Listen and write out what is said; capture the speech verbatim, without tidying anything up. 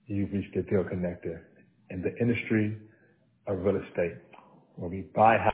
you've reached the Deal Connector in the industry of real estate, where we buy